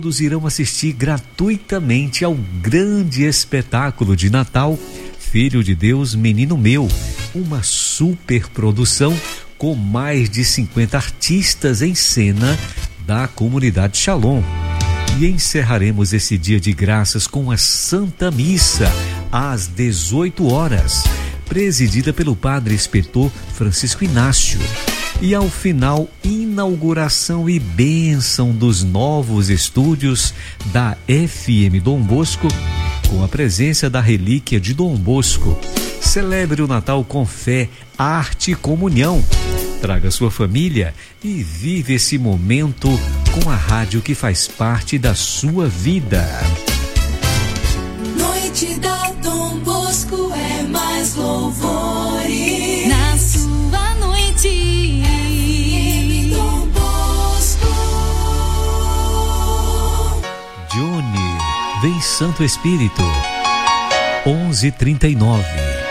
Todos irão assistir gratuitamente ao grande espetáculo de Natal Filho de Deus, Menino Meu, uma superprodução com mais de 50 artistas em cena da comunidade Shalom. E encerraremos esse dia de graças com a Santa Missa às 18 horas, presidida pelo Padre Inspetor Francisco Inácio. E ao final, inauguração e bênção dos novos estúdios da FM Dom Bosco, com a presença da relíquia de Dom Bosco. Celebre o Natal com fé, arte e comunhão. Traga sua família e vive esse momento com a rádio que faz parte da sua vida. Noite da Dom Bosco é mais louvores. Na sua noite, Dom Bosco. Johnny, vem Santo Espírito. 11h39.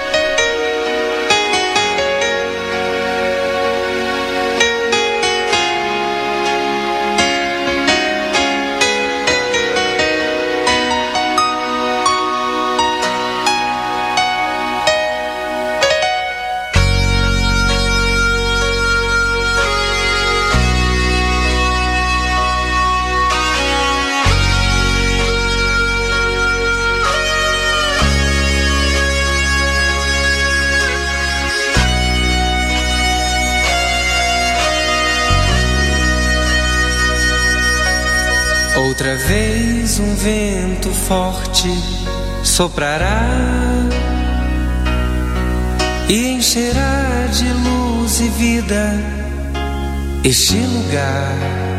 Outra vez um vento forte soprará e encherá de luz e vida este lugar,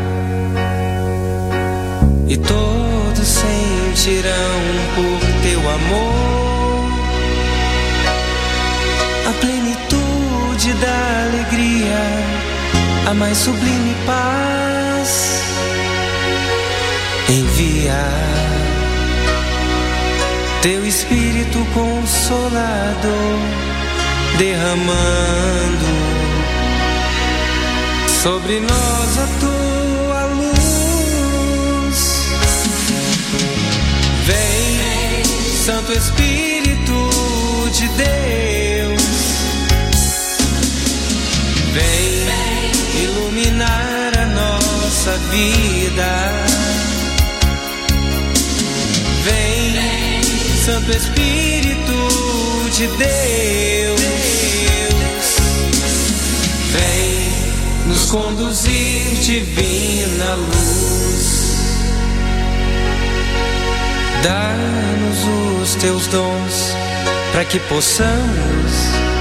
e todos sentirão por teu amor a plenitude da alegria, a mais sublime paz. Envia teu Espírito Consolador, derramando sobre nós a tua luz. Vem, Santo Espírito de Deus, vem iluminar a nossa vida. Vem, Santo Espírito de Deus, vem nos conduzir, divina luz. Dá-nos os teus dons, para que possamos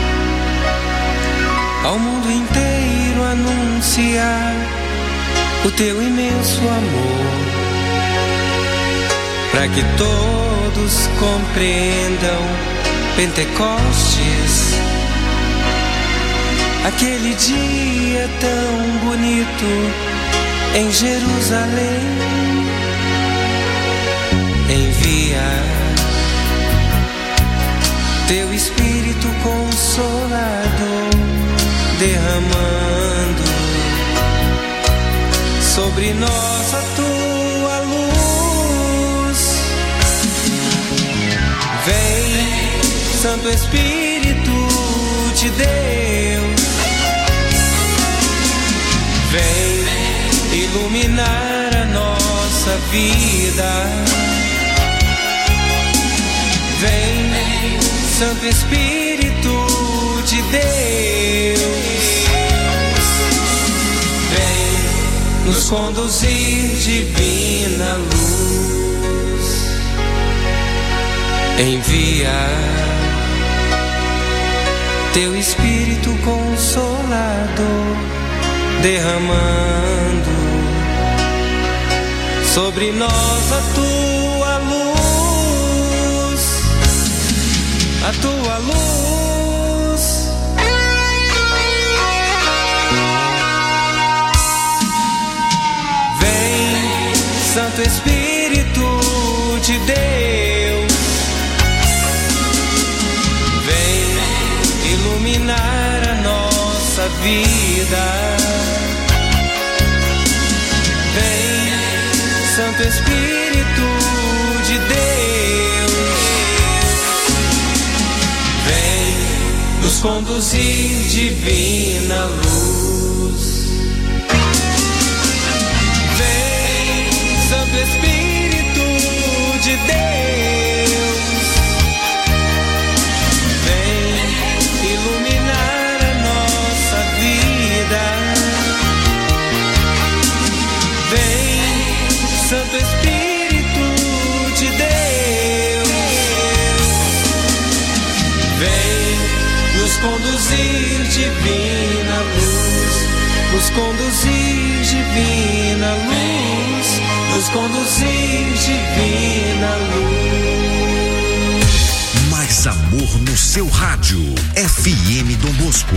ao mundo inteiro anunciar o teu imenso amor, para que todos compreendam Pentecostes, aquele dia tão bonito em Jerusalém. Envia teu Espírito Consolador, derramando sobre nós a tua luz. Vem, Santo Espírito de Deus, vem iluminar a nossa vida. Vem, Santo Espírito de Deus, vem nos conduzir, divina luz. Envia teu Espírito Consolador, derramando sobre nós a tua luz, a tua luz. Vem, Santo Espírito de Deus, vem iluminar a nossa vida. Vem, Santo Santo Espírito de Deus, vem nos conduzir, divina luz. Vem, Santo Espírito de Deus, vem iluminar a nossa vida. Vem, Santo Espírito de Deus, vem nos conduzir, divina luz, nos conduzir, divina luz, nos conduzir, divina luz. Mais amor no seu rádio, FM Dom Bosco.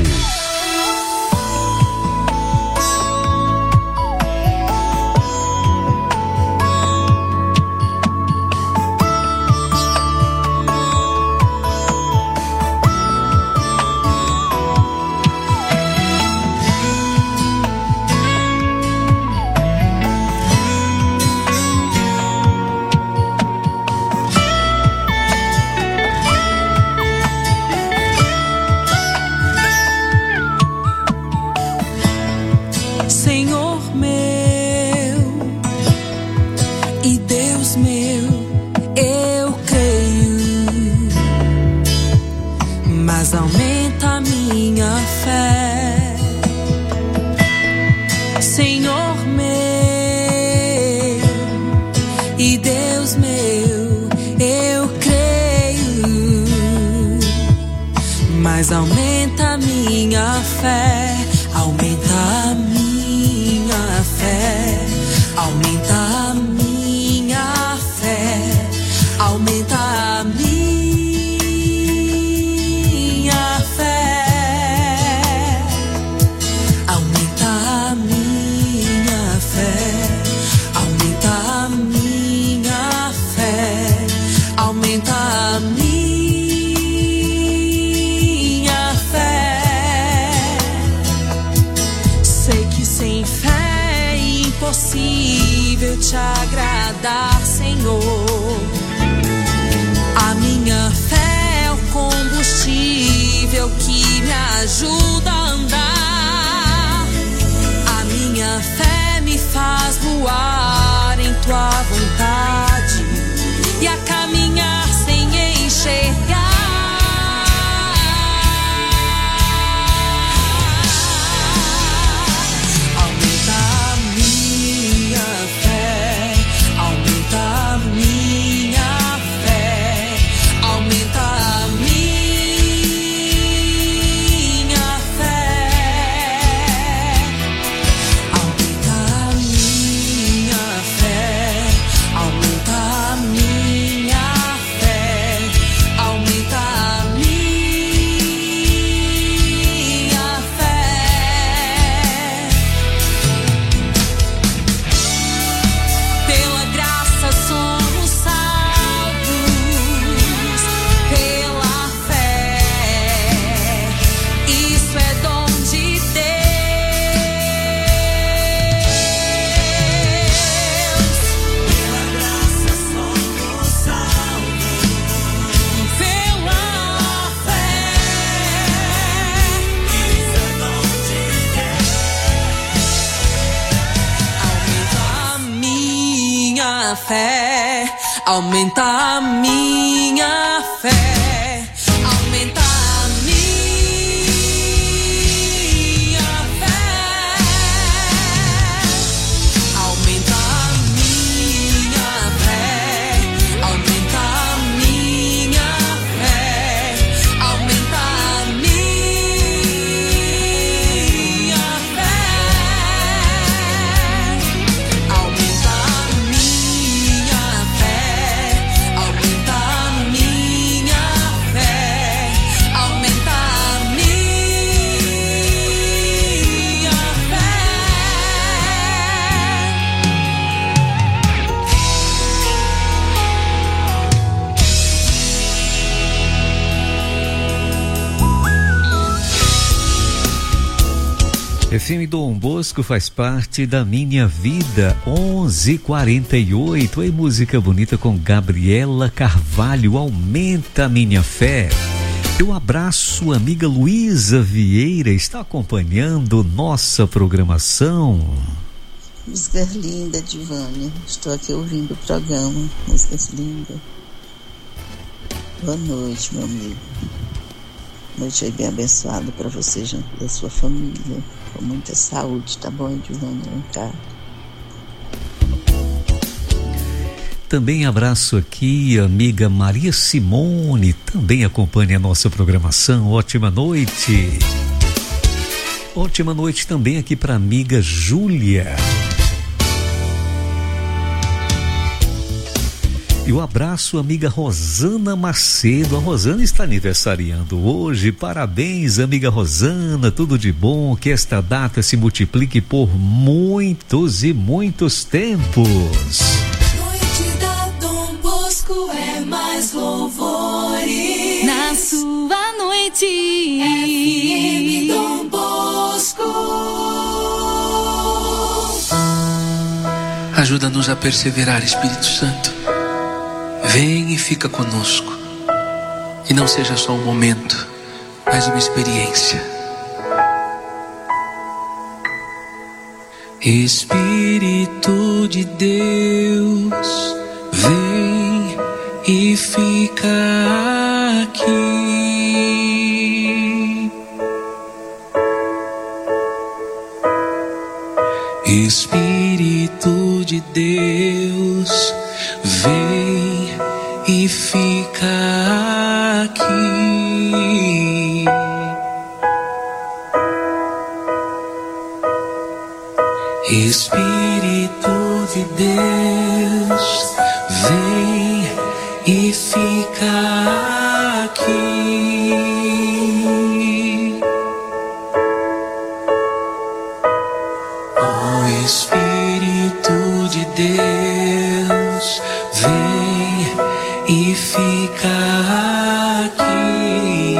Aumenta a minha fé, aumenta a minha fé, aumenta a minha fé, aumenta a minha fé, aumenta a minha fé, aumenta a minha fé. Aumenta a minha FM Dom Bosco faz parte da minha vida. 11h48. Aí, música bonita com Gabriela Carvalho. Aumenta a minha fé. Eu abraço a amiga Luísa Vieira. Está acompanhando nossa programação. Músicas lindas, Divânia. Estou aqui ouvindo o programa. Músicas lindas. Boa noite, meu amigo. Noite aí bem abençoada para você e da sua família. Com muita saúde, tá bom, Divânia? Vem cá. Também abraço aqui a amiga Maria Simone, também acompanha a nossa programação. Ótima noite. Ótima noite também aqui para a amiga Júlia. E o abraço, amiga Rosana Macedo. A Rosana está aniversariando hoje. Parabéns, amiga Rosana. Tudo de bom. Que esta data se multiplique por muitos e muitos tempos. Noite da Dom Bosco é mais louvores. Na sua noite, FM Dom Bosco. Ajuda-nos a perseverar, Espírito Santo. Vem e fica conosco. Que não seja só um momento, mas uma experiência. Espírito de Deus, vem e fica aqui. Espírito de Deus, vem e fica aqui. Espírito de Deus, vem e fica aqui. Oh, Espírito de Deus, vem e fica aqui.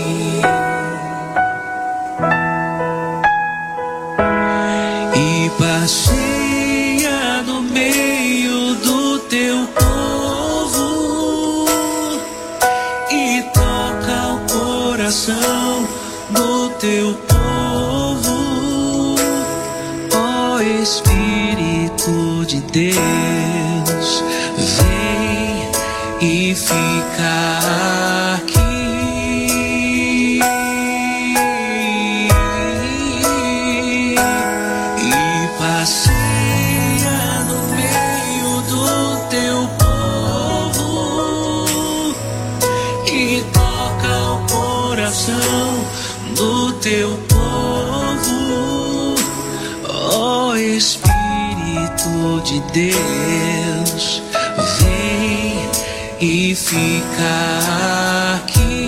E passeia no meio do teu povo e toca o coração do teu povo. Ó Espírito de Deus, vem e fica aqui. E passeia no meio do teu povo e toca o coração do teu povo. Ó Espírito de Deus, vem e fica aqui.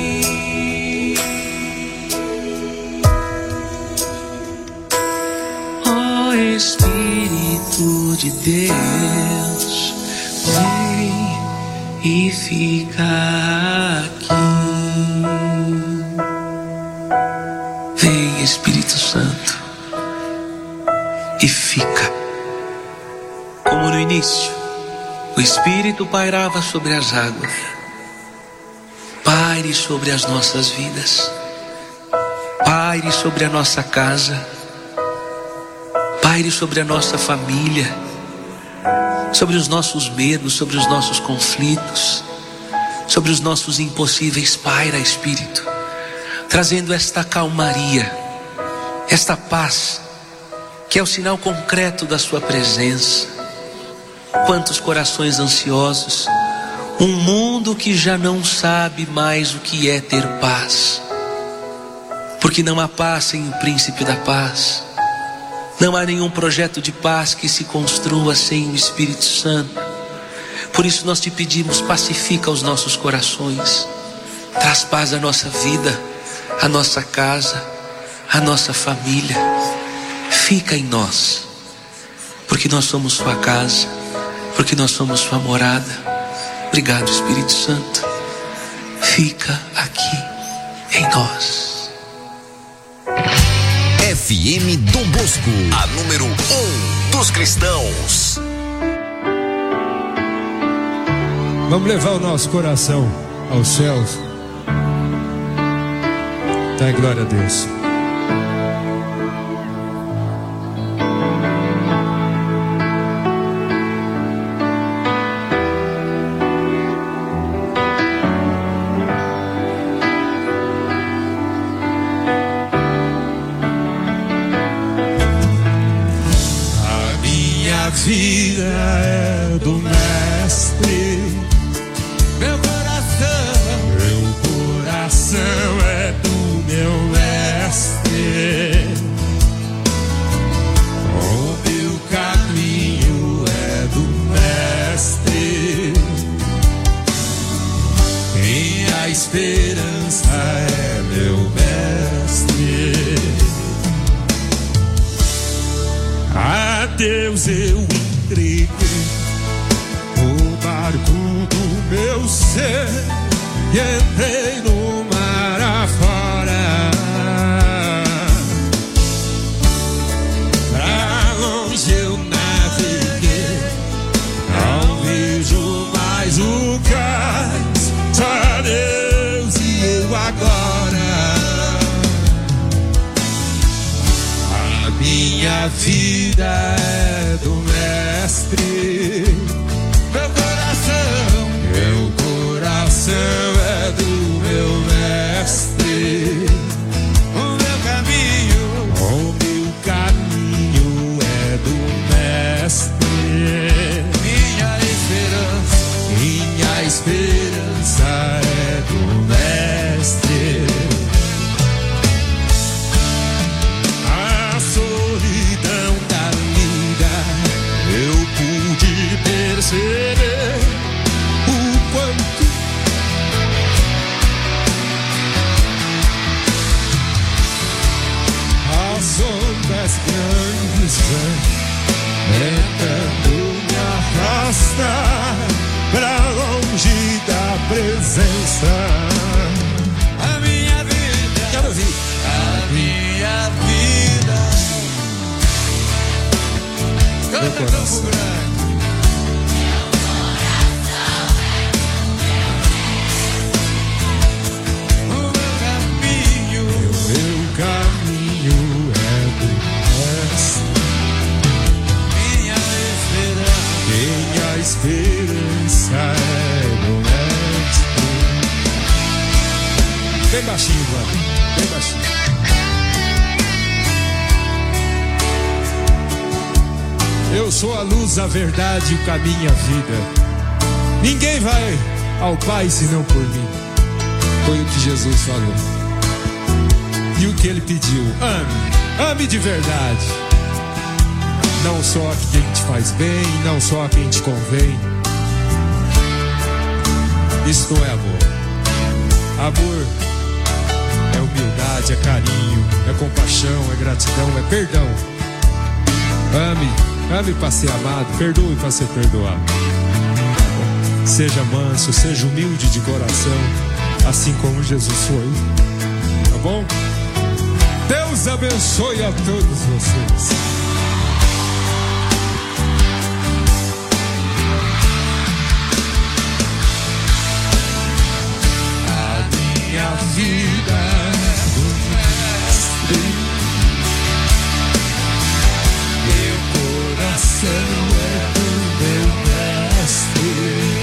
Ó Espírito de Deus, vem e fica aqui. Vem, Espírito Santo, e fica. Como no início o Espírito pairava sobre as águas, paire sobre as nossas vidas, paire sobre a nossa casa, paire sobre a nossa família, sobre os nossos medos, sobre os nossos conflitos, sobre os nossos impossíveis. Paira, Espírito, trazendo esta calmaria, esta paz, que é o sinal concreto da sua presença. Quantos corações ansiosos, um mundo que já não sabe mais o que é ter paz, porque não há paz sem o príncipe da paz. Não há nenhum projeto de paz que se construa sem o Espírito Santo. Por isso nós te pedimos, pacifica os nossos corações, traz paz à nossa vida, à nossa casa, à nossa família. Fica em nós, porque nós somos sua casa, porque nós somos sua morada. Obrigado, Espírito Santo. Fica aqui em nós. FM Dom Bosco, a número 1 dos cristãos. Vamos levar o nosso coração aos céus. Dá glória a Deus. Vida é do Mestre, meu coração é do meu Mestre, o meu caminho é do Mestre, minha esperança é meu Mestre. A Deus eu entreguei o barco do meu ser e entrei no mar afora. Pra longe eu naveguei, não vejo mais o cais, só Deus e eu agora. A minha vida é do Mestre, meu coração é do meu Mestre, o meu caminho é do Mestre, minha esperança é do Mestre. A solidão da vida eu pude perceber o quanto as ondas grandes vêm tentando me arrastar pra longe da presença. A minha vida, quero ouvir. A minha vida, Meu coração. caminho é do Mestre. Minha esperança é do Mestre. Bem baixinho, mano. Bem baixinho. Eu sou a luz, a verdade, o caminho e a vida. Ninguém vai ao Pai senão por mim. Foi o que Jesus falou. E o que ele pediu? Ame, ame de verdade. Não só a quem te faz bem, não só a quem te convém. Isto é amor. Amor é humildade, é carinho, é compaixão, é gratidão, é perdão. Ame para ser amado, perdoe para ser perdoado. Seja manso, seja humilde de coração, assim como Jesus foi. Tá bom? Deus abençoe a todos vocês. A minha vida é do Mestre. Meu coração é do meu Mestre.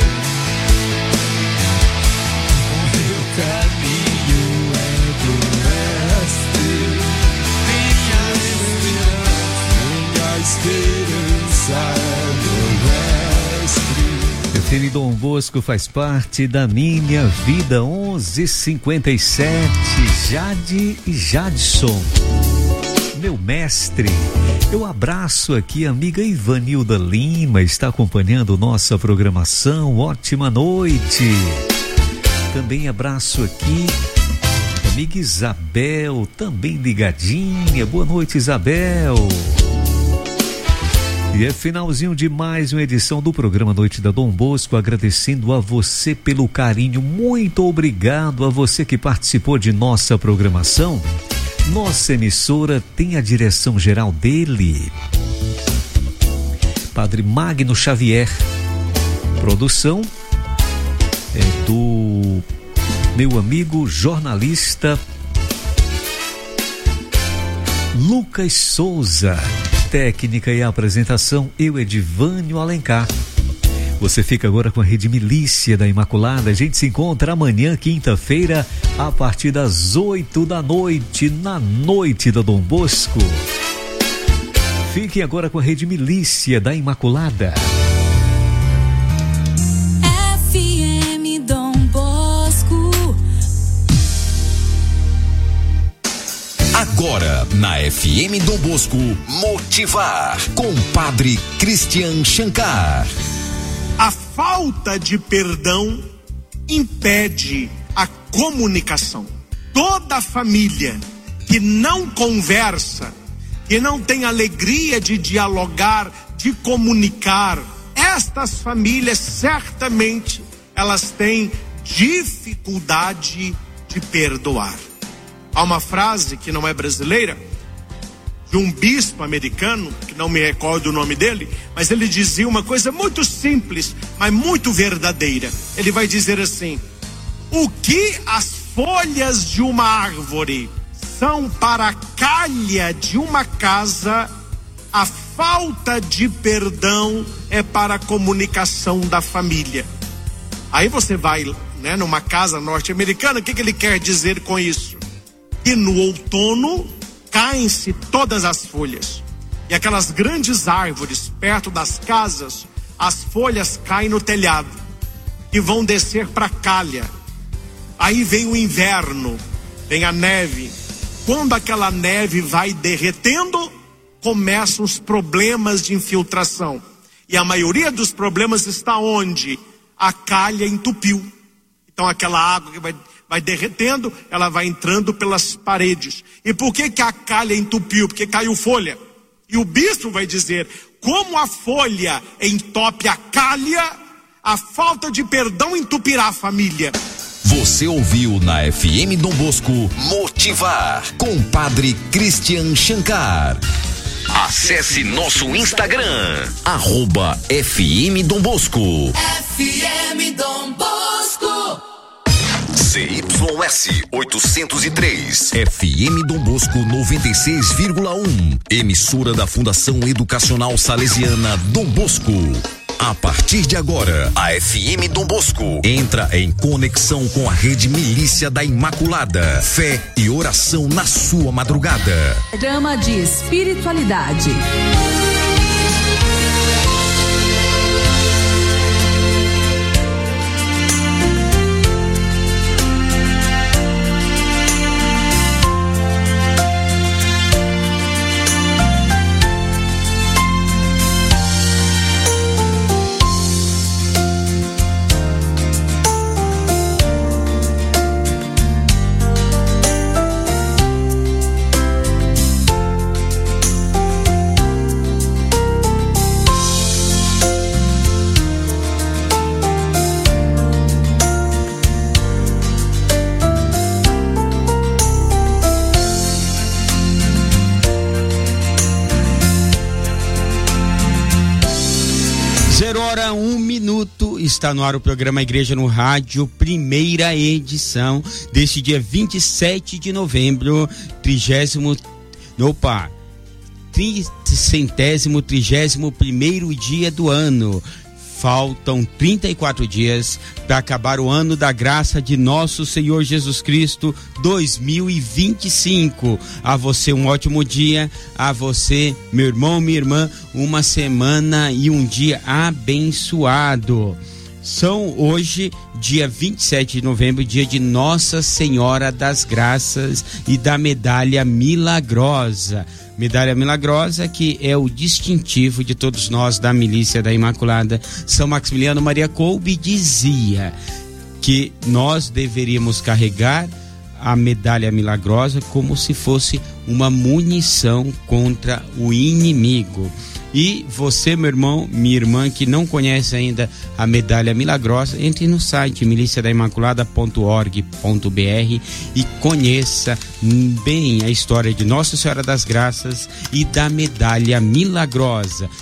O meu caminho é do Mestre. Minha esperança é do Mestre. FM Dom Bosco faz parte da minha vida. 11:57. Jade e Jadson, meu mestre. Eu abraço aqui a amiga Ivanilda Lima, está acompanhando nossa programação. Ótima noite. Também abraço aqui a amiga Isabel, também ligadinha. Boa noite, Isabel. E é finalzinho de mais uma edição do programa Noite da Dom Bosco, agradecendo a você pelo carinho. Muito obrigado a você que participou de nossa programação Nossa emissora tem a direção geral dele, Padre Magno Xavier. Produção é do meu amigo jornalista Lucas Souza. Técnica e apresentação, eu, Edivânio Alencar. Você fica agora com a Rede Milícia da Imaculada. A gente se encontra amanhã, quinta-feira, a partir das 8 da noite, na noite da Dom Bosco. Fiquem agora com a Rede Milícia da Imaculada. FM Dom Bosco. Agora, na FM Dom Bosco, Motivar, com Padre Christian Shankar. A falta de perdão impede a comunicação. Toda família que não conversa, que não tem alegria de dialogar, de comunicar, estas famílias certamente elas têm dificuldade de perdoar. Há uma frase que não é brasileira, de um bispo americano, que não me recordo o nome dele, mas ele dizia uma coisa muito simples, mas muito verdadeira. Ele vai dizer assim: o que as folhas de uma árvore são para a calha de uma casa, a falta de perdão é para a comunicação da família. Aí você vai, numa casa norte-americana, o que ele quer dizer com isso? Que no outono caem-se todas as folhas. E aquelas grandes árvores perto das casas, as folhas caem no telhado e vão descer para a calha. Aí vem o inverno, vem a neve. Quando aquela neve vai derretendo, começam os problemas de infiltração. E a maioria dos problemas está onde? A calha entupiu. Então aquela água que vai derretendo, ela vai entrando pelas paredes. E por que a calha entupiu? Porque caiu folha. E o bispo vai dizer: como a folha entope a calha, a falta de perdão entupirá a família. Você ouviu na FM Dom Bosco Motivar, com Padre Christian Shankar. Acesse nosso Instagram, @FM Dom Bosco. FM Dom Bosco. CYS 803, FM Dom Bosco 96,1, emissora da Fundação Educacional Salesiana Dom Bosco. A partir de agora, a FM Dom Bosco entra em conexão com a Rede Milícia da Imaculada. Fé e oração na sua madrugada. Programa de espiritualidade. Está no ar o programa Igreja no Rádio, primeira edição deste dia 27 de novembro, 331º dia do ano. Faltam 34 dias para acabar o ano da graça de nosso Senhor Jesus Cristo 2025. A você um ótimo dia, a você, meu irmão, minha irmã, uma semana e um dia abençoado. São hoje, dia 27 de novembro, dia de Nossa Senhora das Graças e da Medalha Milagrosa. Medalha Milagrosa, que é o distintivo de todos nós da Milícia da Imaculada. São Maximiliano Maria Kolbe dizia que nós deveríamos carregar a Medalha Milagrosa como se fosse uma munição contra o inimigo. E você, meu irmão, minha irmã, que não conhece ainda a medalha milagrosa, entre no site miliciadaimaculada.org.br e conheça bem a história de Nossa Senhora das Graças e da medalha milagrosa.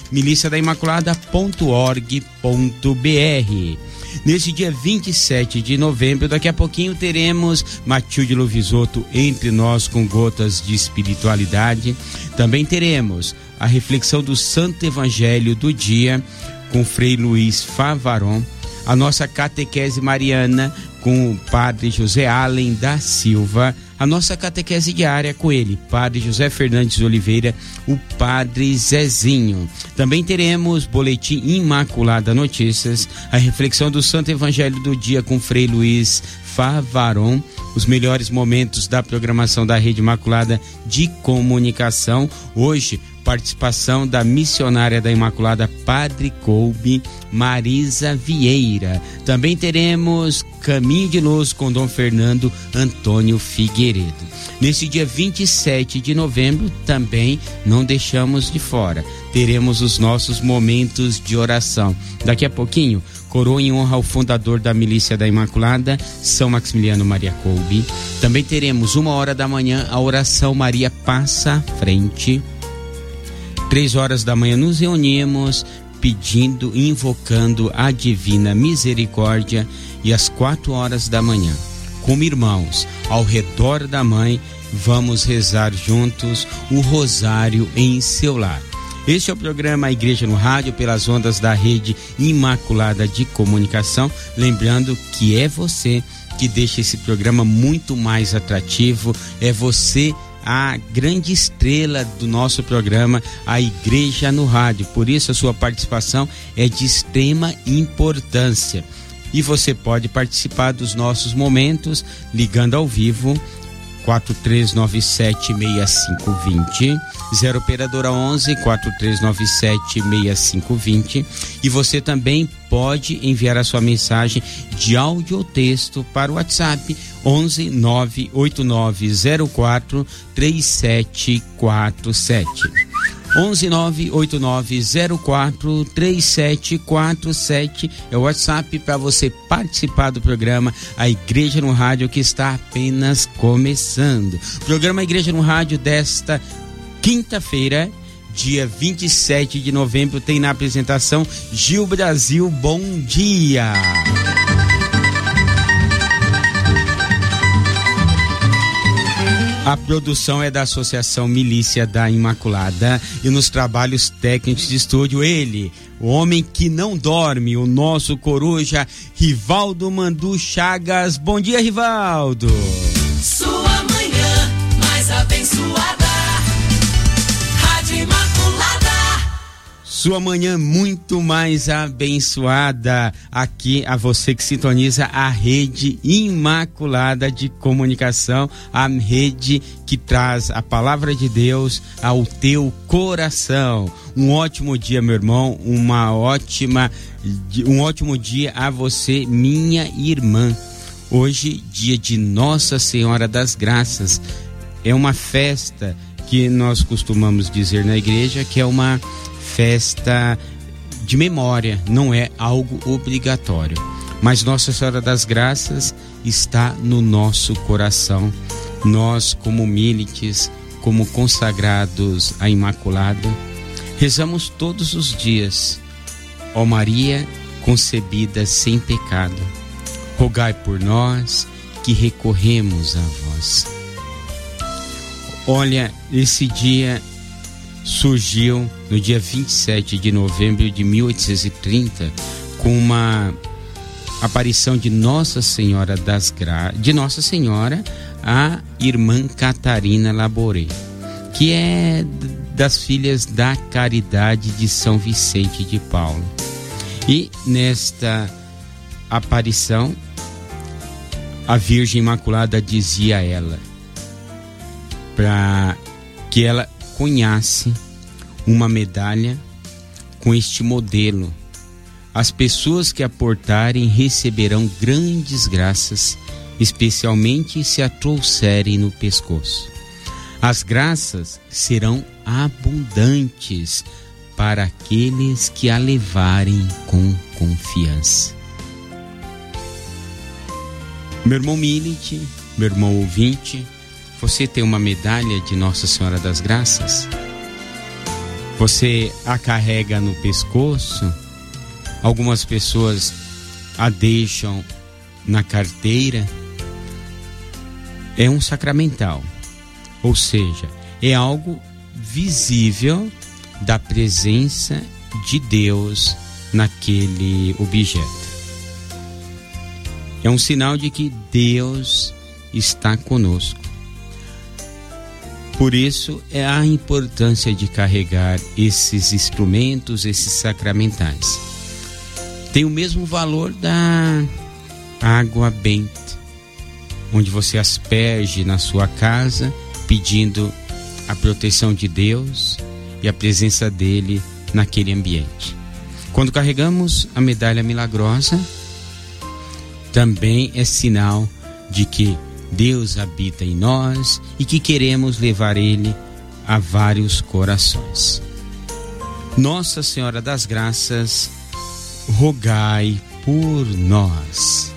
miliciadaimaculada.org.br. Nesse dia 27 de novembro, daqui a pouquinho teremos Matilde Lovisotto entre nós com gotas de espiritualidade. Também teremos a reflexão do Santo Evangelho do dia com Frei Luiz Favaron, a nossa catequese mariana com o Padre José Allen da Silva, a nossa catequese diária com ele, Padre José Fernandes Oliveira, o Padre Zezinho. Também teremos Boletim Imaculada Notícias, a reflexão do Santo Evangelho do dia com Frei Luiz Favaron, os melhores momentos da programação da Rede Imaculada de Comunicação. Hoje, participação da missionária da Imaculada Padre Coube, Marisa Vieira. Também teremos Caminho de Luz com Dom Fernando Antônio Figueiredo. Nesse dia 27 de novembro, também não deixamos de fora, teremos os nossos momentos de oração. Daqui a pouquinho, coroa em honra ao fundador da Milícia da Imaculada, São Maximiliano Maria Kolbe. Também teremos 1h da manhã a oração Maria Passa à Frente. 3h da manhã nos reunimos pedindo, invocando a divina misericórdia, e às 4h da manhã, como irmãos, ao redor da mãe, vamos rezar juntos o rosário em seu lar. Este é o programa Igreja no Rádio, pelas ondas da Rede Imaculada de Comunicação. Lembrando que é você que deixa esse programa muito mais atrativo, é você a grande estrela do nosso programa, a Igreja no Rádio. Por isso a sua participação é de extrema importância. E você pode participar dos nossos momentos ligando ao vivo 4397-6520, 0 operadora 11 4397-6520, e você também pode enviar a sua mensagem de áudio ou texto para o WhatsApp 11 98904 3747. 11 98904 3747 é o WhatsApp para você participar do programa A Igreja no Rádio, que está apenas começando. Programa Igreja no Rádio desta quinta-feira, dia 27 de novembro, tem na apresentação Gil Brasil. Bom dia! A produção é da Associação Milícia da Imaculada, e nos trabalhos técnicos de estúdio, ele, o homem que não dorme, o nosso coruja, Rivaldo Mandu Chagas. Bom dia, Rivaldo! Sua manhã mais abençoada, Rádio Imaculada. Sua manhã muito mais abençoada, aqui a você que sintoniza a Rede Imaculada de Comunicação, a rede que traz a palavra de Deus ao teu coração. Um ótimo dia, meu irmão, um ótimo dia a você, minha irmã. Hoje, dia de Nossa Senhora das Graças, é uma festa que nós costumamos dizer na igreja que é uma festa de memória, não é algo obrigatório, mas Nossa Senhora das Graças está no nosso coração. Nós, como milites, como consagrados à Imaculada, rezamos todos os dias: ó Maria concebida sem pecado, rogai por nós que recorremos a vós. Olha, esse dia surgiu no dia 27 de novembro de 1830 com uma aparição de Nossa Senhora de Nossa Senhora, a irmã Catarina Laboré, que é das filhas da Caridade de São Vicente de Paulo. E nesta aparição, a Virgem Imaculada dizia a ela para que ela cunhasse uma medalha com este modelo: as pessoas que a portarem receberão grandes graças, especialmente se a trouxerem no pescoço. As graças serão abundantes, para aqueles que a levarem com confiança. Meu irmão Milite, meu irmão ouvinte, você tem uma medalha de Nossa Senhora das Graças? Você a carrega no pescoço? Algumas pessoas a deixam na carteira. É um sacramental, ou seja, é algo visível da presença de Deus naquele objeto. É um sinal de que Deus está conosco. Por isso é a importância de carregar esses instrumentos, esses sacramentais. Tem o mesmo valor da água benta, onde você asperge na sua casa, pedindo a proteção de Deus e a presença dele naquele ambiente. Quando carregamos a medalha milagrosa, também é sinal de que Deus habita em nós e que queremos levar ele a vários corações. Nossa Senhora das Graças, rogai por nós.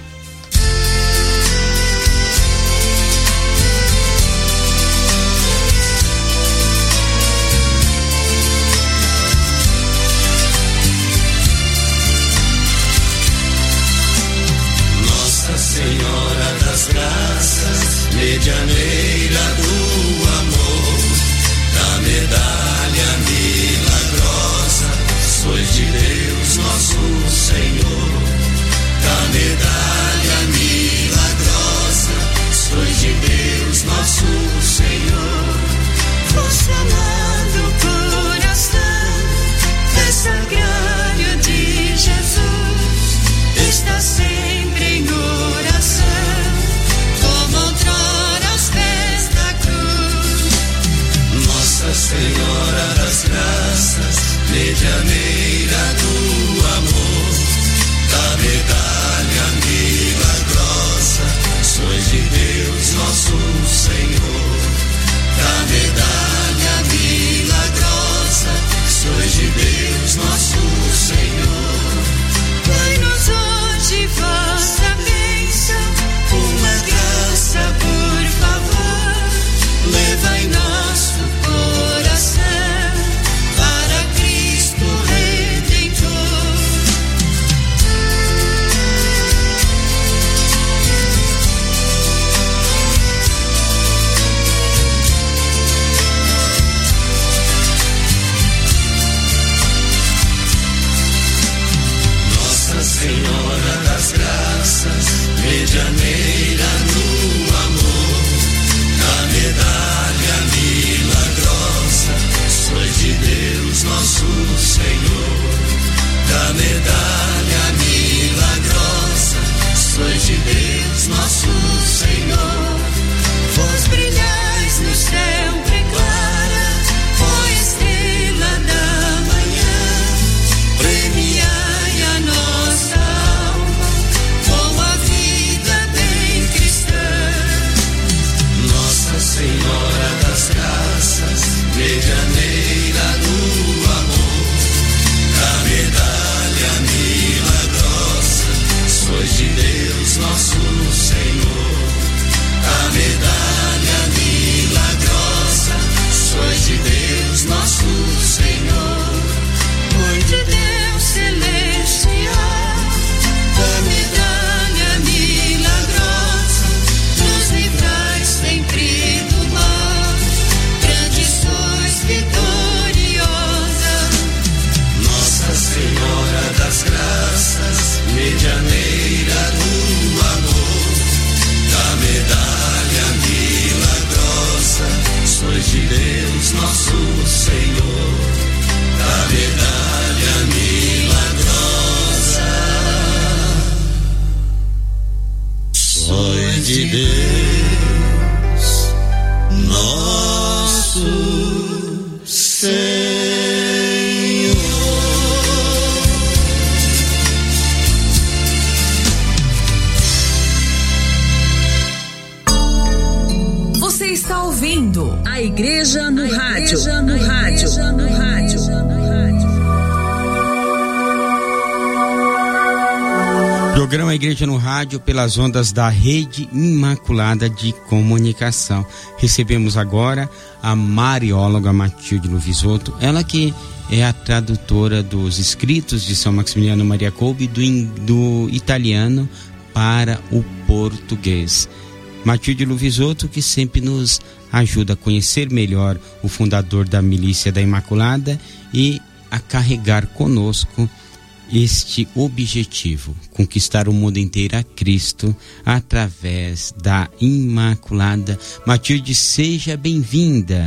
Senhora das Graças, medianeira do amor, da medalha milagrosa, sois de Deus nosso Senhor. Da medalha milagrosa, sois de Deus nosso Senhor. Vosso amado coração é sacrário de Jesus, está sempre em oração, como outrora aos pés da cruz. Nossa Senhora das Graças, medianeira do amor, da medalha milagrosa, sois de Deus nosso Senhor. Da medalha milagrosa, sois de Deus nosso Senhor. Dai-nos hoje vossa bênção, uma graça, por favor. Levai nosso coração para Cristo Redentor. Nossa Senhora das Graças, medianeira do amor, da medalha milagrosa, sois de Deus nosso Senhor. Da medalha milagrosa, sois de Deus nosso Senhor. Vós brilhais no céu bem clara, ó estrela da manhã, premiai a nossa alma com a vida bem ouvindo a Igreja no Rádio. Programa Igreja no Rádio pelas ondas da Rede Imaculada de Comunicação. Recebemos agora a marióloga Matilde Luvisoto, ela que é a tradutora dos escritos de São Maximiliano Maria Kolbe do italiano para o português. Matilde Luvisoto, que sempre nos ajuda a conhecer melhor o fundador da Milícia da Imaculada e a carregar conosco este objetivo, conquistar o mundo inteiro a Cristo através da Imaculada. Matilde, seja bem-vinda.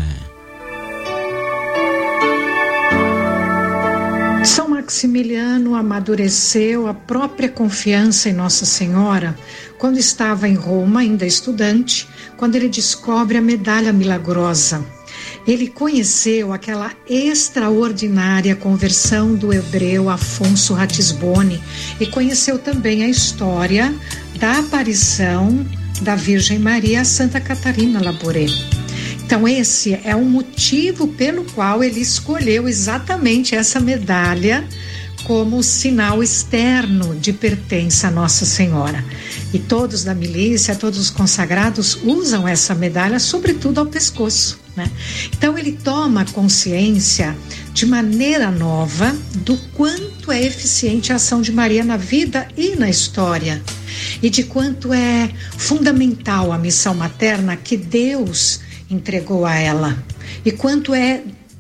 São Maximiliano amadureceu a própria confiança em Nossa Senhora quando estava em Roma, ainda estudante, quando ele descobre a medalha milagrosa. Ele conheceu aquela extraordinária conversão do hebreu Afonso Ratisbonne e conheceu também a história da aparição da Virgem Maria a Santa Catarina Labouré. Então esse é o motivo pelo qual ele escolheu exatamente essa medalha como sinal externo de pertença a Nossa Senhora. E todos da milícia, todos os consagrados usam essa medalha, sobretudo ao pescoço, né? Então ele toma consciência de maneira nova do quanto é eficiente a ação de Maria na vida e na história, e de quanto é fundamental a missão materna que Deus entregou a ela, e quanto é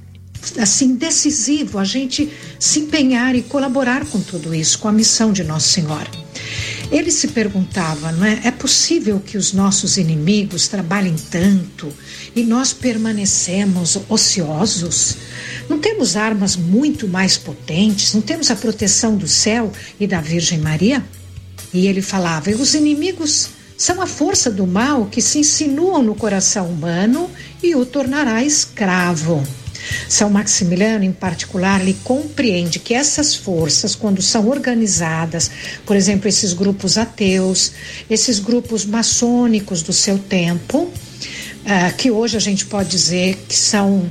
assim decisivo a gente se empenhar e colaborar com tudo isso, com a missão de Nossa Senhora. Ele se perguntava, não é? É possível que os nossos inimigos trabalhem tanto e nós permanecemos ociosos? Não temos armas muito mais potentes? Não temos a proteção do céu e da Virgem Maria? E ele falava, e os inimigos são a força do mal que se insinuam no coração humano e o tornará escravo. São Maximiliano, em particular, ele compreende que essas forças, quando são organizadas, por exemplo, esses grupos ateus, esses grupos maçônicos do seu tempo, que hoje a gente pode dizer que são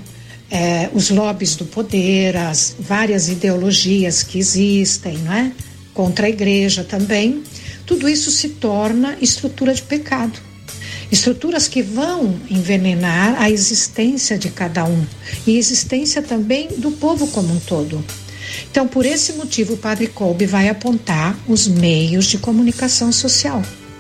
os lobbies do poder, as várias ideologias que existem, não é? Contra a igreja também, tudo isso se torna estrutura de pecado. Estruturas que vão envenenar a existência de cada um e a existência também do povo como um todo. Então, por esse motivo, o Padre Kolbe vai apontar os meios de comunicação social.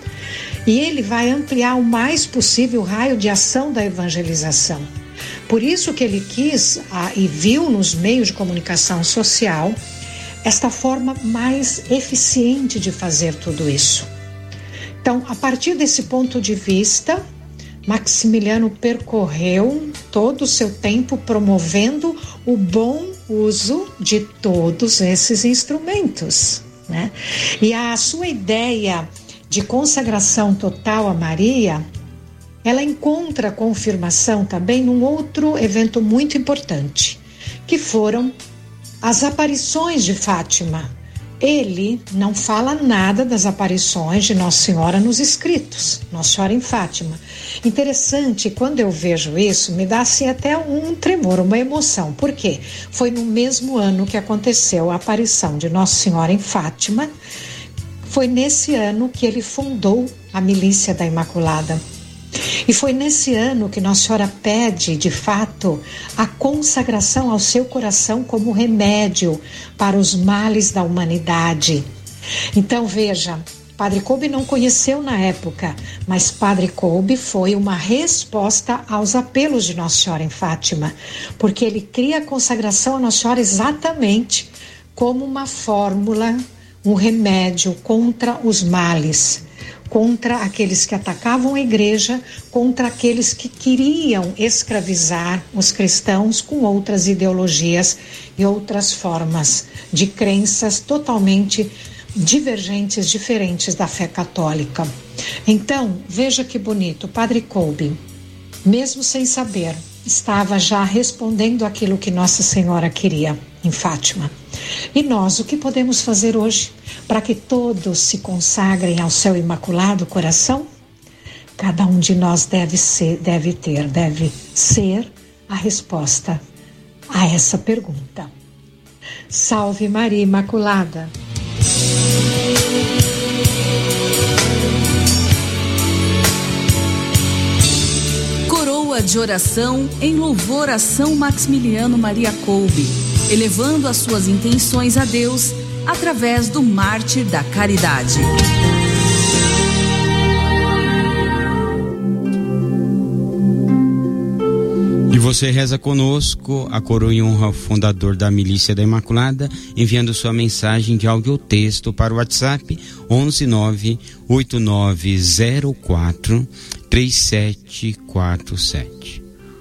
E ele vai ampliar o mais possível o raio de ação da evangelização. Por isso que ele quis e viu nos meios de comunicação social esta forma mais eficiente de fazer tudo isso. Então, a partir desse ponto de vista, Maximiliano percorreu todo o seu tempo promovendo o bom uso de todos esses instrumentos, né? E a sua ideia de consagração total a Maria, ela encontra confirmação também num outro evento muito importante, que foram as aparições de Fátima. Ele não fala nada das aparições de Nossa Senhora nos escritos, Nossa Senhora em Fátima. Interessante, quando eu vejo isso, me dá assim até um tremor, uma emoção. Por quê? Foi no mesmo ano que aconteceu a aparição de Nossa Senhora em Fátima. Foi nesse ano que ele fundou a Milícia da Imaculada. E foi nesse ano que Nossa Senhora pede, de fato, a consagração ao seu coração como remédio para os males da humanidade. Então, veja, Padre Kolbe não conheceu na época, mas Padre Kolbe foi uma resposta aos apelos de Nossa Senhora em Fátima, porque ele cria a consagração a Nossa Senhora exatamente como uma fórmula, um remédio contra os males, contra aqueles que atacavam a igreja, contra aqueles que queriam escravizar os cristãos com outras ideologias e outras formas de crenças totalmente divergentes, diferentes da fé católica. Então, veja que bonito, Padre Kolbe, mesmo sem saber, estava já respondendo aquilo que Nossa Senhora queria em Fátima. E nós, o que podemos fazer hoje para que todos se consagrem ao seu imaculado coração? cada um de nós deve ser a resposta a essa pergunta. Salve Maria Imaculada. Coroa de oração em louvor a São Maximiliano Maria Kolbe, elevando as suas intenções a Deus através do mártir da caridade. E você reza conosco a coroa em honra ao fundador da Milícia da Imaculada, enviando sua mensagem de áudio ou texto para o WhatsApp 11989043747.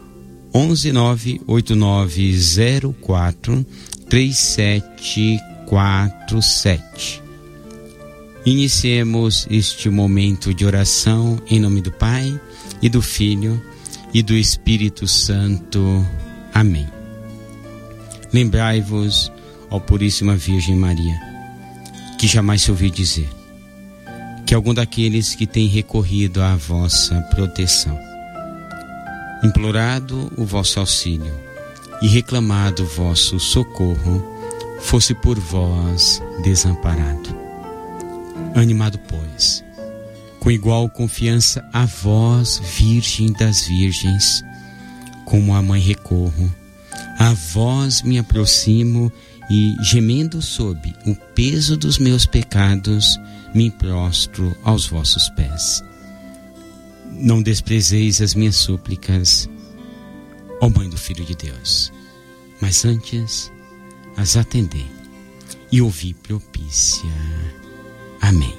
11989043747. Iniciemos este momento de oração em nome do Pai e do Filho e do Espírito Santo. Amém. Lembrai-vos, ó Puríssima Virgem Maria, que jamais se ouviu dizer que algum daqueles que tem recorrido à vossa proteção, implorado o vosso auxílio e reclamado o vosso socorro, fosse por vós desamparado. Animado, pois, com igual confiança a vós, Virgem das Virgens, como a Mãe recorro, a vós me aproximo e, gemendo sob o peso dos meus pecados, me prostro aos vossos pés. Não desprezeis as minhas súplicas, ó Mãe do Filho de Deus, mas antes as atendei e ouvi propícia. Amém.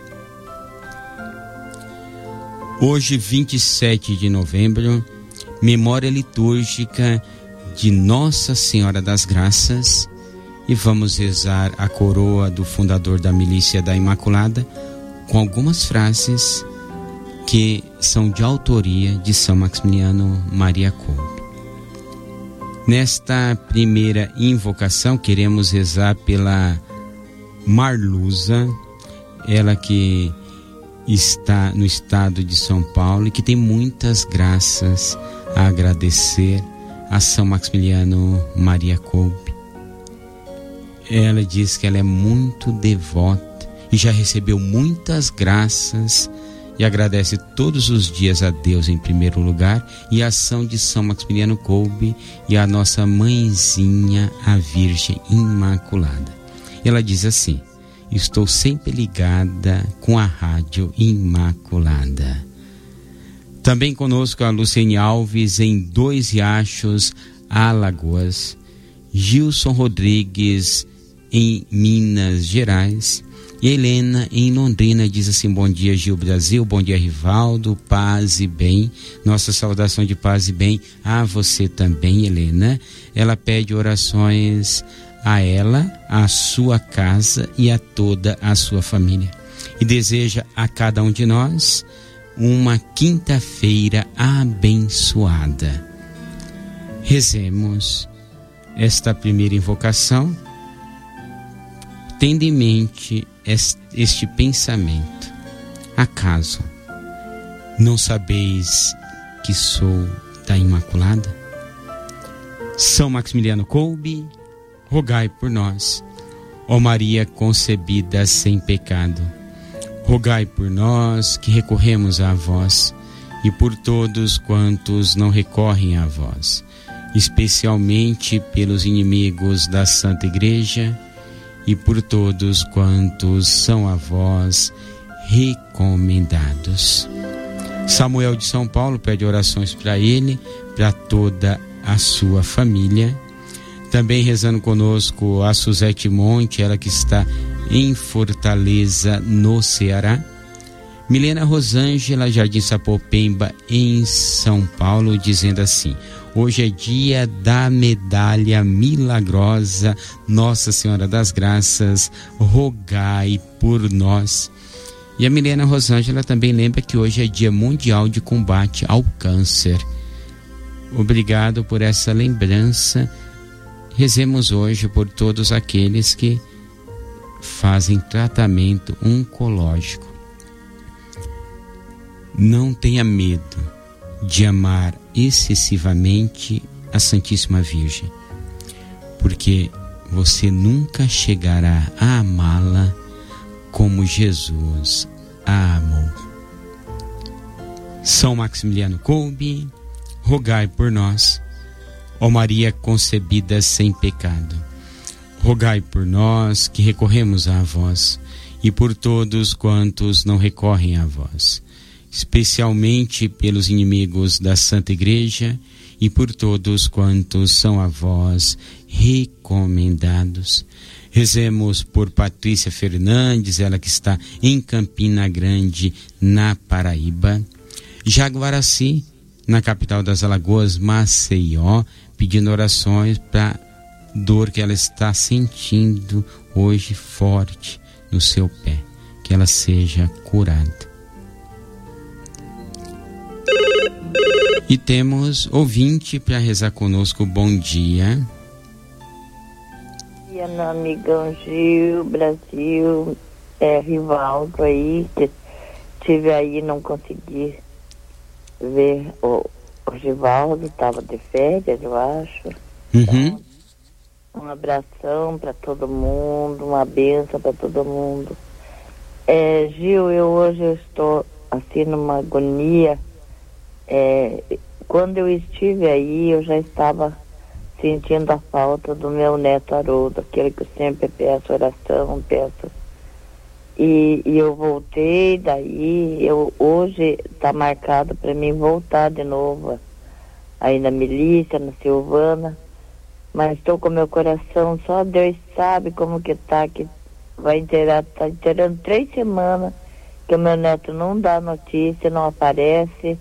Hoje, 27 de novembro, memória litúrgica de Nossa Senhora das Graças, e vamos rezar a coroa do fundador da Milícia da Imaculada com algumas frases que são de autoria de São Maximiliano Maria Kolbe. Nesta primeira invocação, queremos rezar pela Marluza, ela que está no estado de São Paulo e que tem muitas graças a agradecer a São Maximiliano Maria Kolbe. Ela diz que ela é muito devota e já recebeu muitas graças e agradece todos os dias a Deus em primeiro lugar e a ação de São Maximiliano Kolbe e a nossa mãezinha, a Virgem Imaculada. Ela diz assim: estou sempre ligada com a Rádio Imaculada. Também conosco a Luciene Alves em Dois Riachos, Alagoas. Gilson Rodrigues em Minas Gerais. E Helena em Londrina diz assim: bom dia, Gil Brasil, bom dia, Rivaldo, paz e bem. Nossa saudação de paz e bem a você também, Helena. Ela pede orações a ela, a sua casa e a toda a sua família. E deseja a cada um de nós uma quinta-feira abençoada. Rezemos esta primeira invocação, tendo em mente este pensamento: acaso não sabeis que sou da Imaculada? São Maximiliano Kolbe, rogai por nós. Ó Maria concebida sem pecado, rogai por nós que recorremos a vós e por todos quantos não recorrem a vós, especialmente pelos inimigos da Santa Igreja e por todos quantos são a vós recomendados. Samuel de São Paulo pede orações para ele, para toda a sua família. Também rezando conosco a Suzete Monte, ela que está em Fortaleza, no Ceará. Milena Rosângela, Jardim Sapopemba, em São Paulo, dizendo assim: hoje é dia da medalha milagrosa Nossa Senhora das Graças, rogai por nós. E a Milena Rosângela também lembra que hoje é dia mundial de combate ao câncer. Obrigado por essa lembrança. Rezemos hoje por todos aqueles que fazem tratamento oncológico. não tenha medo de amar excessivamente a Santíssima Virgem, porque você nunca chegará a amá-la como Jesus a amou. São Maximiliano Kolbe, rogai por nós. Ó Maria concebida sem pecado, rogai por nós que recorremos a vós e por todos quantos não recorrem a vós, especialmente pelos inimigos da Santa Igreja e por todos quantos são a vós recomendados. Rezemos por Patrícia Fernandes, ela que está em Campina Grande, na Paraíba. Jaguaraci, na capital das Alagoas, Maceió, pedindo orações para dor que ela está sentindo hoje forte no seu pé, que ela seja curada. E temos ouvinte para rezar conosco. Bom dia. Bom dia, meu amigão Gil, Brasil, Rivaldo aí, que estive aí, não consegui ver o Givaldo, estava de férias, eu acho. Uhum. Um abração para todo mundo, uma bênção para todo mundo. Gil, hoje estou assim numa agonia. Quando eu estive aí, eu já estava sentindo a falta do meu neto Haroldo, aquele que eu sempre peço oração, E eu voltei, daí hoje está marcado para mim voltar de novo aí na milícia, na Silvana, mas estou com meu coração, só Deus sabe como que tá, que tá inteirando 3 semanas que o meu neto não dá notícia, não aparece,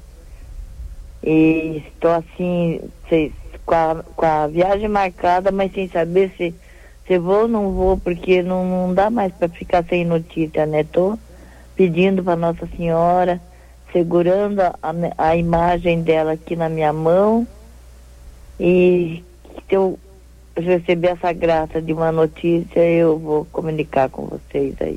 e estou assim, com a viagem marcada, mas sem saber se vou ou não vou, porque não dá mais para ficar sem notícia, né? Tô pedindo para Nossa Senhora, segurando a imagem dela aqui na minha mão, e se eu receber essa graça de uma notícia, eu vou comunicar com vocês aí.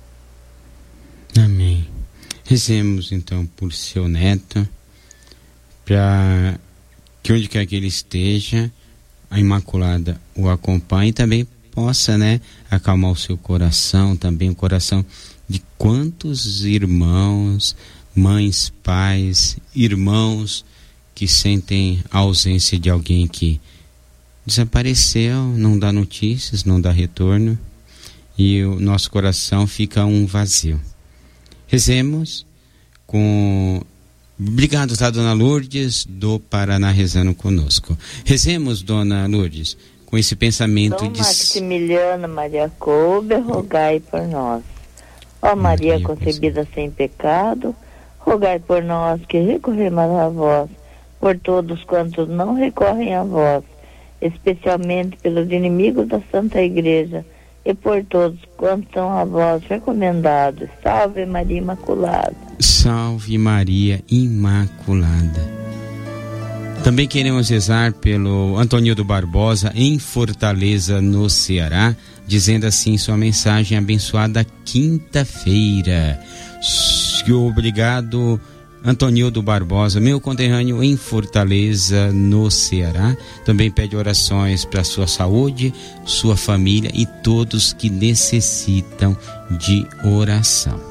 Amém. Rezemos então por seu neto, para que onde quer que ele esteja, a Imaculada o acompanhe e também possa, né, acalmar o seu coração, também o coração de quantos irmãos, mães, pais, irmãos que sentem a ausência de alguém que desapareceu, não dá notícias, não dá retorno, e o nosso coração fica um vazio. Rezemos com... Obrigado, tá, Dona Lourdes do Paraná, rezando conosco. Rezemos, Dona Lourdes, com esse pensamento São Maximiliano Maria Kolbe, rogai por nós. Ó Maria concebida sem pecado, rogai por nós que recorremos a vós, por todos quantos não recorrem a vós, especialmente pelos inimigos da Santa Igreja, e por todos quantos são a vós recomendados. Salve Maria Imaculada. Salve Maria Imaculada. Também queremos rezar pelo Antonildo Barbosa, em Fortaleza, no Ceará, dizendo assim sua mensagem: abençoada quinta-feira. Obrigado, Antonildo Barbosa, meu conterrâneo em Fortaleza, no Ceará. Também pede orações para sua saúde, sua família e todos que necessitam de oração.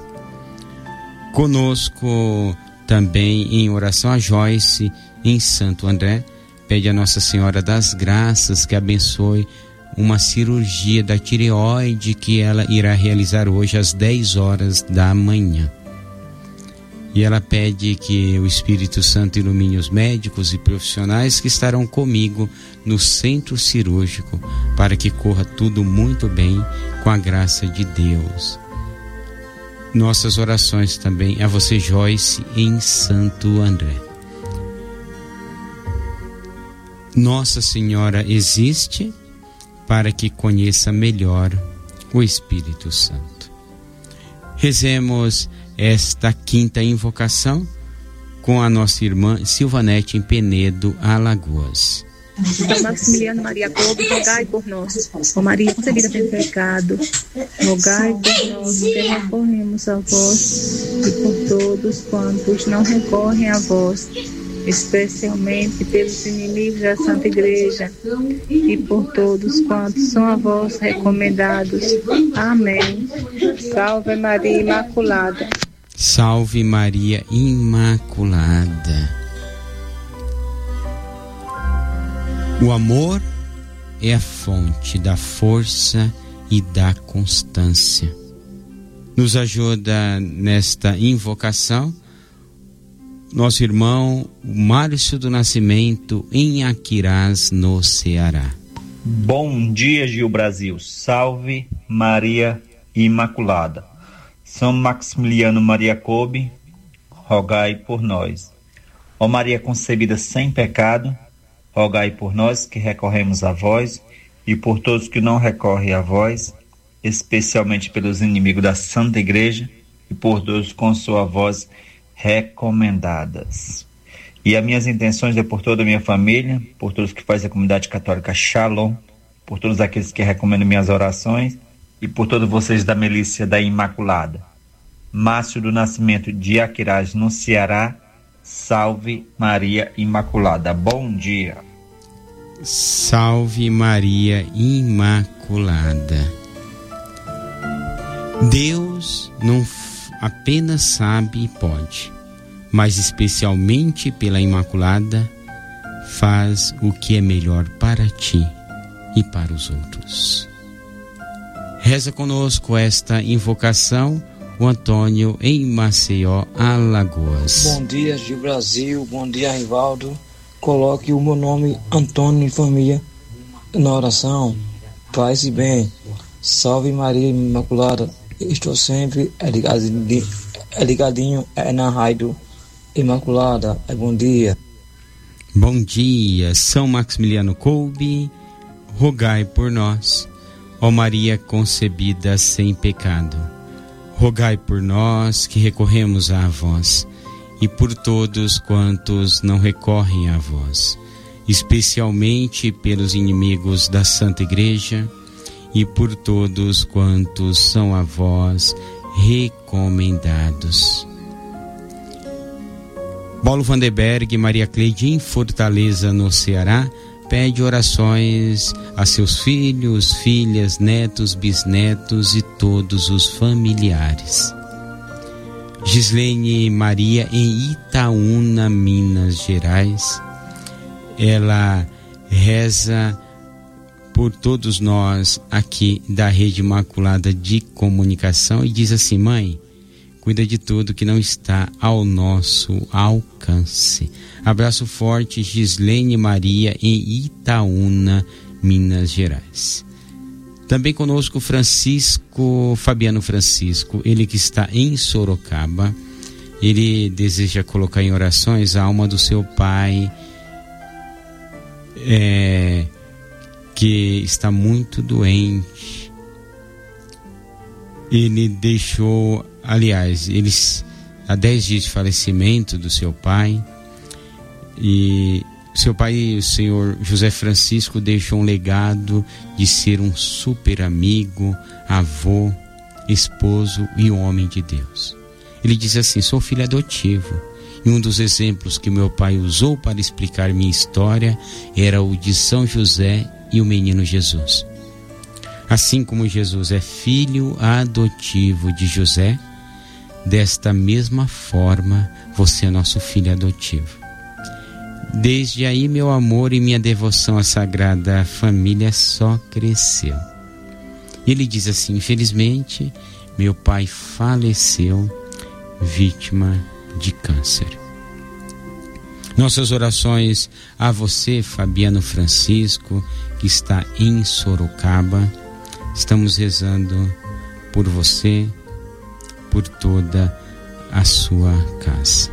Conosco também em oração a Joyce, em Santo André, pede a Nossa Senhora das Graças que abençoe uma cirurgia da tireoide que ela irá realizar hoje às 10 horas da manhã. E ela pede que o Espírito Santo ilumine os médicos e profissionais que estarão comigo no centro cirúrgico, para que corra tudo muito bem com a graça de Deus. Nossas orações também a você, Joyce, em Santo André. Nossa Senhora existe para que conheça melhor o Espírito Santo. Rezemos esta quinta invocação com a nossa irmã Silvanete em Penedo, Alagoas. São Maximiliano Maria Couto, rogai por nós. Ó Maria concebida sem pecado, rogai por nós que recorremos a vós e por todos quantos não recorrem a vós, especialmente pelos inimigos da Santa Igreja e por todos quantos são a vós recomendados. Amém. Salve Maria Imaculada. Salve Maria Imaculada. O amor é a fonte da força e da constância. Nos ajuda nesta invocação nosso irmão Márcio do Nascimento, em Aquirás, no Ceará. Bom dia, Gil Brasil. Salve Maria Imaculada. São Maximiliano Maria Couto, rogai por nós. Ó Maria concebida sem pecado, rogai por nós que recorremos a vós e por todos que não recorrem a vós, especialmente pelos inimigos da Santa Igreja e por todos com sua voz recomendadas. E as minhas intenções é por toda a minha família, por todos que fazem a comunidade católica Shalom, por todos aqueles que recomendam minhas orações e por todos vocês da milícia da Imaculada. Márcio do Nascimento de Aquirás, no Ceará. Salve Maria Imaculada. Bom dia. Salve Maria Imaculada. Deus não apenas sabe e pode, mas especialmente pela Imaculada faz o que é melhor para ti e para os outros. Reza conosco esta invocação o Antônio em Maceió, Alagoas. Bom dia, Gil Brasil. Bom dia, Rivaldo. Coloque o meu nome, Antônio e família, na oração. Paz e bem. Salve Maria Imaculada. Estou sempre ligadinho na rádio Imaculada. Bom dia. Bom dia, São Maximiliano Couto, rogai por nós. Ó Maria concebida sem pecado, rogai por nós que recorremos a vós e por todos quantos não recorrem a vós, especialmente pelos inimigos da Santa Igreja e por todos quantos são a vós recomendados. Paulo Vanderberg, Maria Cleide em Fortaleza, no Ceará, pede orações a seus filhos, filhas, netos, bisnetos e todos os familiares. Gislene Maria em Itaúna, Minas Gerais, ela reza por todos nós aqui da Rede Imaculada de Comunicação e diz assim: mãe, cuida de tudo que não está ao nosso alcance. Abraço forte, Gislene Maria em Itaúna, Minas Gerais. Também conosco Fabiano Francisco, ele que está em Sorocaba. Ele deseja colocar em orações a alma do seu pai, que está muito doente. Ele deixou, aliás, há 10 dias de falecimento do seu pai, e seu pai, o senhor José Francisco, deixou um legado de ser um super amigo, avô, esposo e homem de Deus. Ele diz assim: sou filho adotivo, e um dos exemplos que meu pai usou para explicar minha história era o de São José e o menino Jesus. Assim como Jesus é filho adotivo de José, desta mesma forma você é nosso filho adotivo. Desde aí meu amor e minha devoção à Sagrada Família só cresceu. Ele diz assim: infelizmente meu pai faleceu vítima de câncer. Nossas orações a você, Fabiano Francisco, que está em Sorocaba. Estamos rezando por você, por toda a sua casa.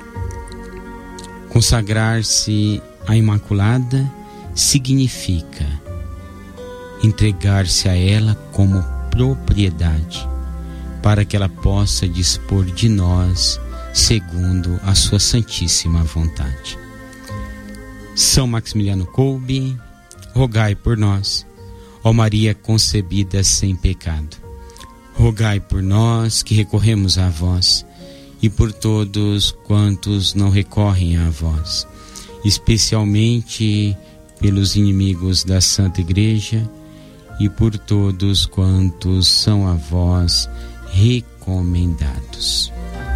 Consagrar-se à Imaculada significa entregar-se a ela como propriedade, para que ela possa dispor de nós segundo a sua santíssima vontade. São Maximiliano Kolbe, rogai por nós. Ó Maria concebida sem pecado, rogai por nós que recorremos a vós e por todos quantos não recorrem a vós, especialmente pelos inimigos da Santa Igreja e por todos quantos são a vós recomendados.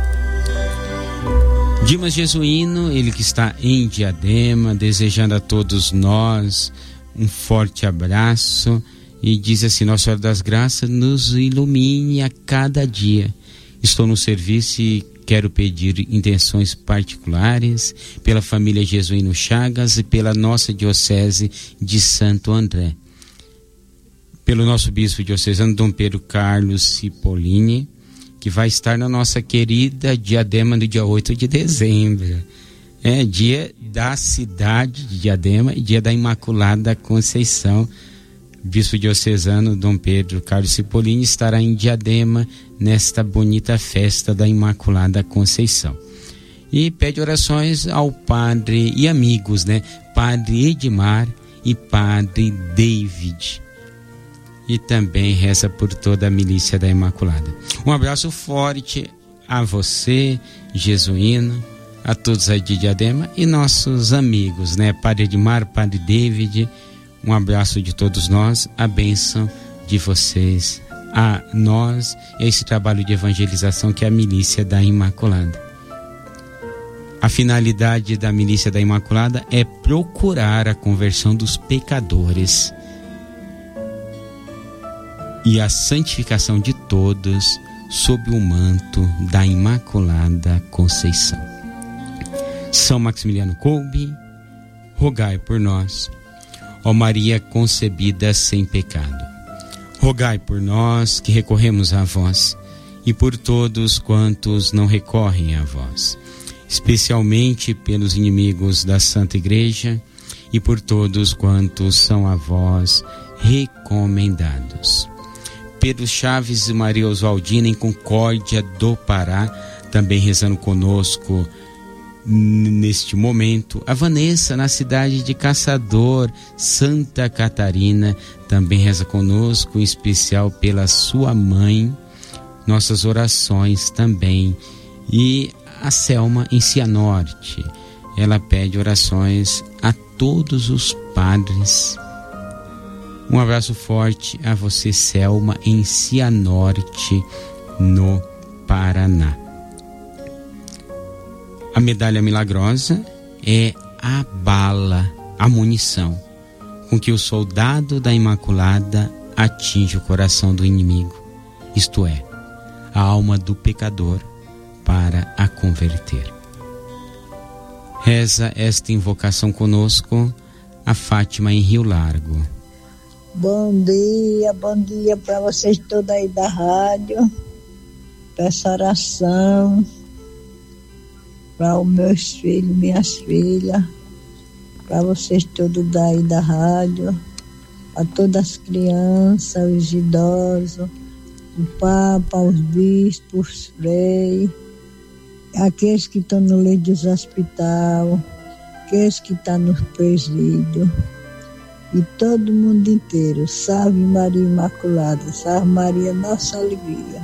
Dimas Jesuíno, ele que está em Diadema, desejando a todos nós um forte abraço e diz assim: Nossa Senhora das Graças nos ilumine a cada dia. Estou no serviço e quero pedir intenções particulares pela família Jesuíno Chagas e pela nossa diocese de Santo André. Pelo nosso bispo diocesano Dom Pedro Carlos Cipollini, que vai estar na nossa querida Diadema no dia 8 de dezembro. É dia da cidade de Diadema e dia da Imaculada Conceição. Bispo diocesano Dom Pedro Carlos Cipollini estará em Diadema nesta bonita festa da Imaculada Conceição. E pede orações ao padre e amigos, né? Padre Edmar e Padre David. E também reza por toda a milícia da Imaculada. Um abraço forte a você, jesuíno, a todos aí de Diadema e nossos amigos, né? Padre Edmar, Padre David, um abraço de todos nós, a bênção de vocês a nós e a esse trabalho de evangelização que é a milícia da Imaculada. A finalidade da milícia da Imaculada é procurar a conversão dos pecadores e a santificação de todos sob o manto da Imaculada Conceição. São Maximiliano Kolbe, rogai por nós. Ó Maria concebida sem pecado, rogai por nós que recorremos a vós e por todos quantos não recorrem a vós, especialmente pelos inimigos da Santa Igreja e por todos quantos são a vós recomendados. Pedro Chaves e Maria Oswaldina em Concórdia do Pará, também rezando conosco neste momento. A Vanessa na cidade de Caçador, Santa Catarina, também reza conosco, em especial pela sua mãe. Nossas orações também. E a Selma em Cianorte, ela pede orações a todos os padres. Um abraço forte a você, Selma, em Cianorte, no Paraná. A medalha milagrosa é a bala, a munição, com que o soldado da Imaculada atinge o coração do inimigo, isto é, a alma do pecador, para a converter. Reza esta invocação conosco a Fátima em Rio Largo. Bom dia para vocês todos aí da rádio. Peço oração para os meus filhos, minhas filhas, para vocês todos daí da rádio, a todas as crianças, os idosos, o Papa, os bispos, os freis, aqueles que estão no leito dos hospitais, aqueles que estão nos presídios, e todo mundo inteiro. Salve Maria Imaculada, salve Maria, nossa alegria.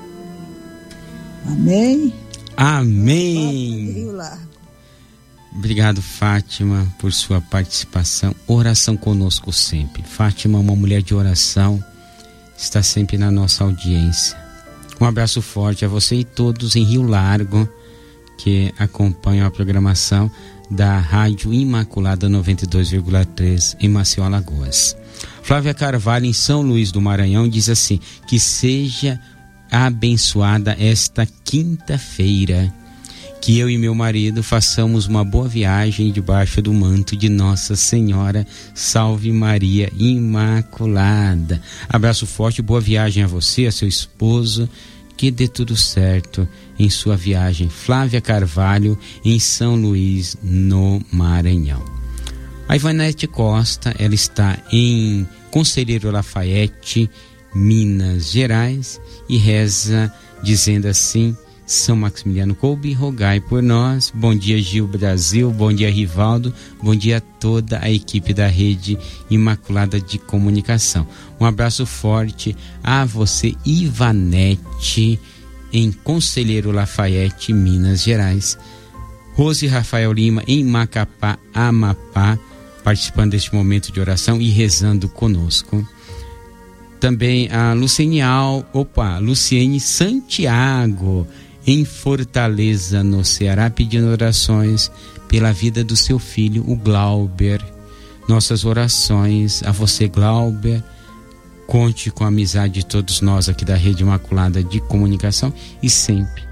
Amém? Amém. Obrigado, Fátima, por sua participação. Oração conosco sempre. Fátima, uma mulher de oração, está sempre na nossa audiência. Um abraço forte a você e todos em Rio Largo que acompanham a programação da Rádio Imaculada 92,3 em Maceió, Alagoas. Flávia Carvalho em São Luís do Maranhão diz assim: que seja abençoada esta quinta-feira, que eu e meu marido façamos uma boa viagem debaixo do manto de Nossa Senhora. Salve Maria Imaculada. Abraço forte, boa viagem a você, a seu esposo, que dê tudo certo em sua viagem. Flávia Carvalho em São Luís no Maranhão. A Ivanete Costa, ela está em Conselheiro Lafayette, Minas Gerais, e reza dizendo assim: São Maximiliano Kolbe, rogai por nós. Bom dia, Gil Brasil, bom dia, Rivaldo, bom dia a toda a equipe da Rede Imaculada de Comunicação. Um abraço forte a você, Ivanete, em Conselheiro Lafayette, Minas Gerais. Rose Rafael Lima, em Macapá, Amapá, participando deste momento de oração e rezando conosco. Também a Luciene Santiago, em Fortaleza, no Ceará, pedindo orações pela vida do seu filho, o Glauber. Nossas orações a você, Glauber. Conte com a amizade de todos nós aqui da Rede Imaculada de Comunicação e sempre